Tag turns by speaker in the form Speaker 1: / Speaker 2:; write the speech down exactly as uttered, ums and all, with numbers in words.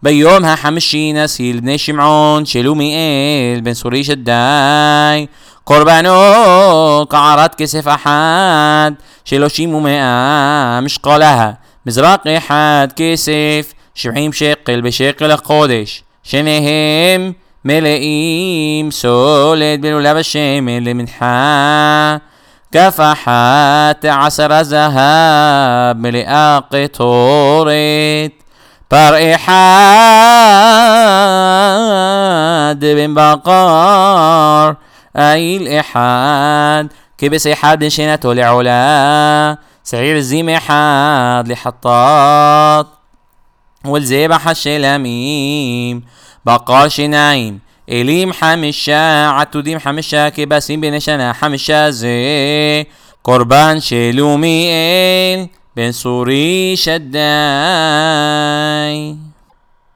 Speaker 1: ביום החמישי נסיל בני שמעון שלומיאל בן סורי שדאי קורבנו קערת כסף אחד שלושים ומאה משקלها מזרק אחד כסף שבעים שקל בשקל החודש שניהם מלאים סולת בלולב השמן למנחה כף אחת עשרה זהב מלאה קטורת פר אחד בן בקר איל אחד כבש אחד בן שנתו לעולה שעיר זים אחד לחטאת والذبح الشلاميم بقر شنايم إليم حمشة عتوديم حمشة كباسين بنشنا حمشة زي قربان شلوميل بن سوري شداي